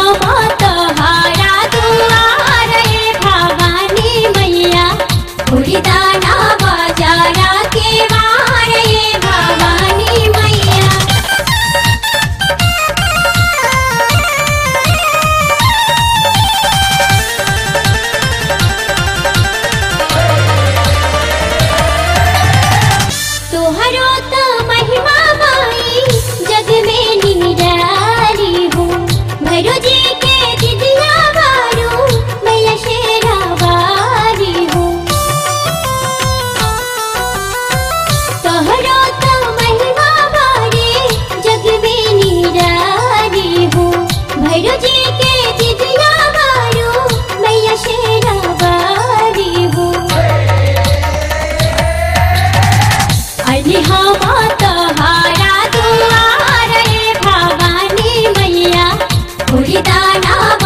हम तोहरा दुआर रे भवानी मैया फूलदाना बाजारा के वार रे भवानी मैया। तोहरो तो महिमा माई जग में निराली हो, भैरो जी के दिदिया बारू मैया शेरा वाली हो। तोहरो तो महिमा बारे जग में निराली हो, भैरो जी के दिदिया बारू मैया शेरा वाली हो। अरे हम तोहरा दुआर रे भवानी मैया फूलदाना